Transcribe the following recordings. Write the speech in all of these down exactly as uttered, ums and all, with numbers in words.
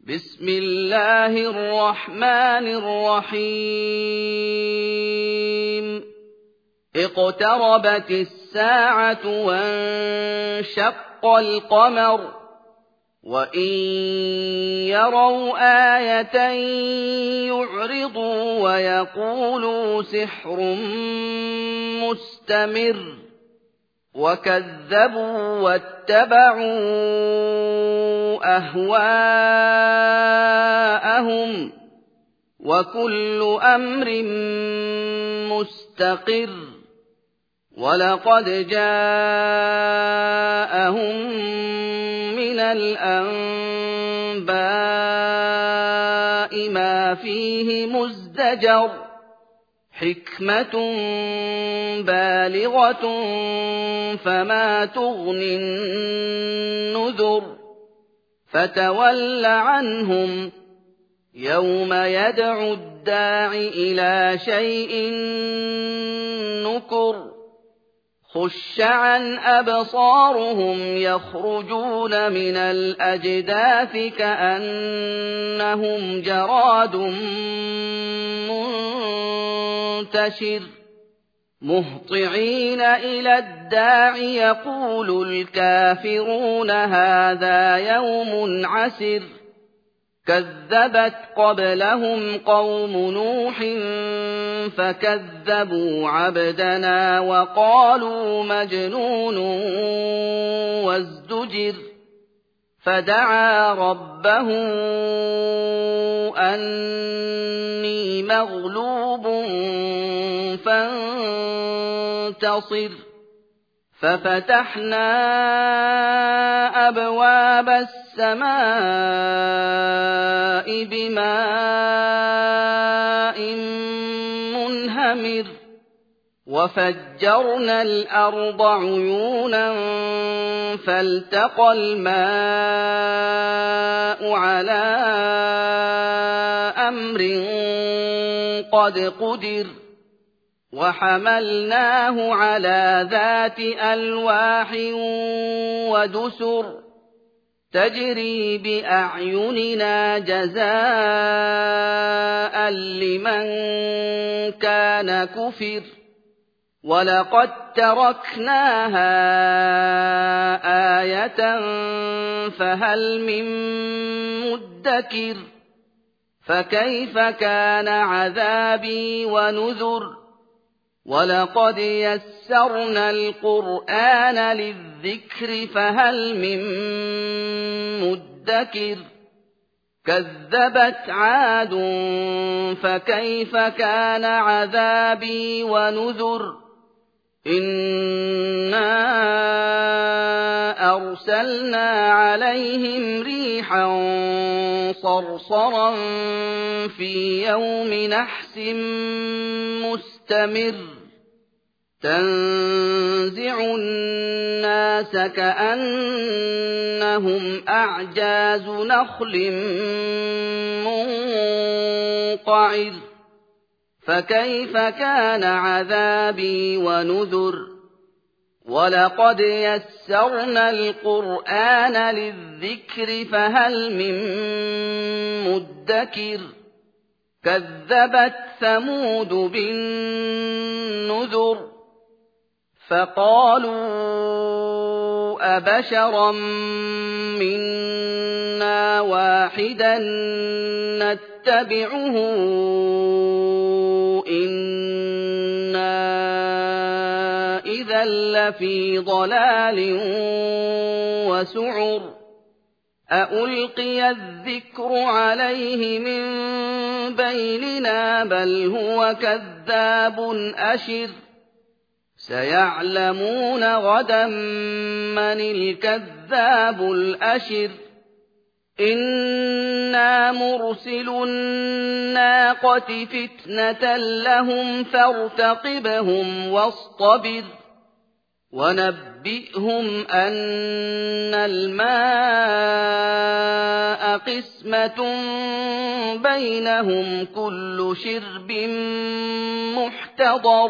بسم الله الرحمن الرحيم اقتربت الساعة وانشق القمر وإن يروا آية يعرضوا ويقولوا سحر مستمر وكذبوا واتبعوا أهواءهم وكل أمر مستقر ولقد جاءهم من الأنباء ما فيه مزدجر حكمة بالغة فما تغني النذر فتول عنهم يوم يدعو الداع إلى شيء نكر خش عن أبصارهم يخرجون من الأجداث كأنهم جراد منتشر مهطعين إلى الداع يقول الكافرون هذا يوم عسر كذبت قبلهم قوم نوح فكذبوا عبدنا وقالوا مجنون وازدجر فدعا ربه أني مغلوب فانتصر ففتحنا أبواب السماء بماء منهمر وفجرنا الأرض عيونا فالتقى الماء على أمر قد قدر وحملناه على ذات ألواح ودسر تجري بأعيننا جزاء لمن كان كفر ولقد تركناها آية فهل من مدكر فكيف كان عذابي ونذر ولقد يسرنا القرآن للذكر فهل من مدكر كذبت عاد فكيف كان عذابي ونذر إنا أرسلنا عليهم ريحا صرصرا في يوم نحس مستمر تنزع الناس كأنهم أعجاز نخل منقعر فكيف كان عذابي ونذر ولقد يسرنا القرآن للذكر فهل من مدكر كذبت ثمود بالنذر فقالوا أبشرا منا واحدا نتبعه إنا إذا لفي ضلال وسعر أألقي الذكر عليه من بيننا بل هو كذاب أشر سيعلمون غدا من الكذاب الأشر إنا مرسل الناقة فتنة لهم فارتقبهم واصطبر ونبئهم أن الماء قسمة بينهم كل شرب محتضر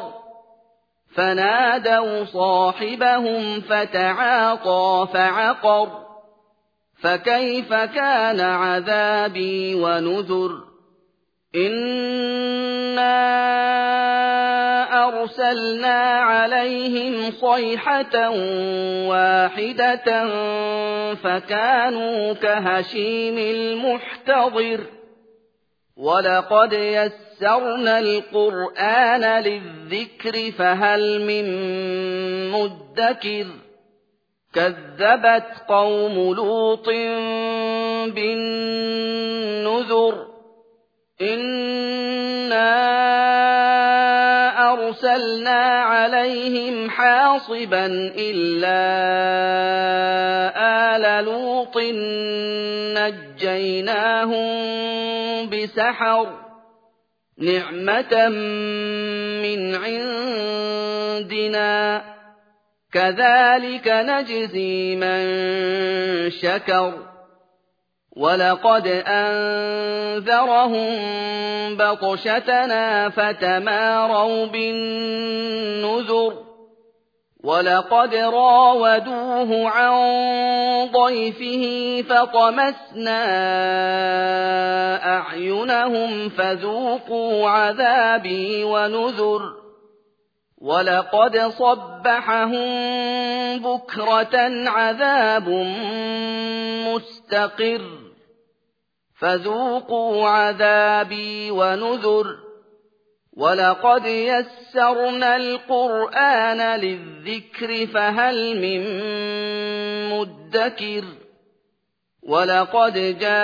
فنادوا صاحبهم فتعاطى فعقر فكيف كان عذابي ونذر إنا أرسلنا عليهم صيحة واحدة فكانوا كهشيم المحتضر ولقد يسرنا القرآن للذكر فهل من مدكر كذبت قوم لوط بالنذر إنا أرسلنا عليهم حاصبا إلا آل لوط نجيناهم بسحر نعمة من عندنا كذلك نجزي من شكر ولقد أنذرهم بطشتنا فتماروا بالنذر ولقد راودوه عن ضيفه فطمسنا أعينهم فذوقوا عذابي ونذر ولقد صبحهم بكرة عذاب مستقر فذوقوا عذابي ونذر ولقد يسرنا القرآن للذكر فهل من مدكر ولقد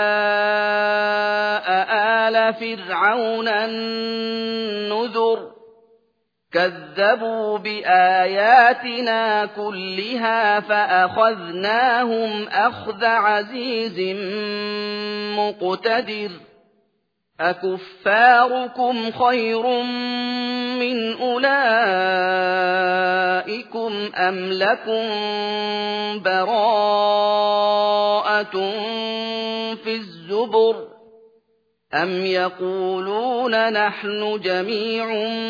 جاء آل فرعون النذر كذبوا بآياتنا كلها فأخذناهم أخذ عزيز مقتدر أكفاركم خير من أولئكم أم لكم براءة في الزبر أم يقولون نحن جميع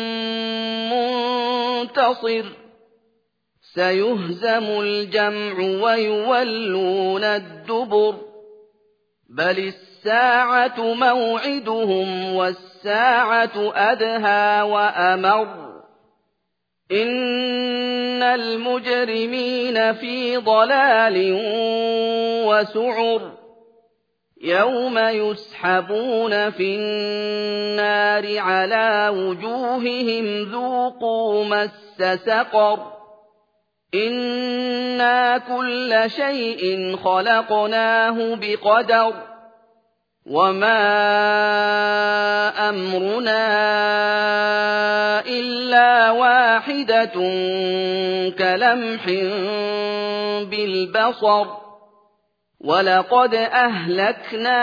منتصر سيهزم الجمع ويولون الدبر بل الساعة موعدهم والساعة أدهى وأمر إن المجرمين في ضلال وسعر يوم يسحبون في النار على وجوههم ذوقوا مس سقر إنا كل شيء خلقناه بقدر وما أمرنا إلا واحدة كلمح بالبصر ولقد أهلكنا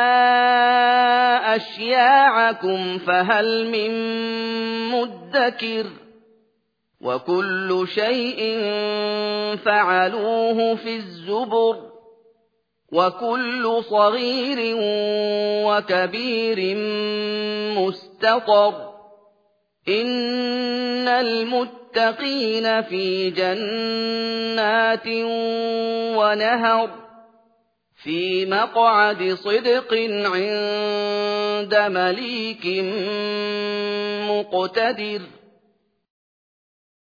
أشياعكم فهل من مدكر وكل شيء فعلوه في الزبر وكل صغير وكبير مستطر إن المتقين في جنات ونهر في مقعد صدق عند مليك مقتدر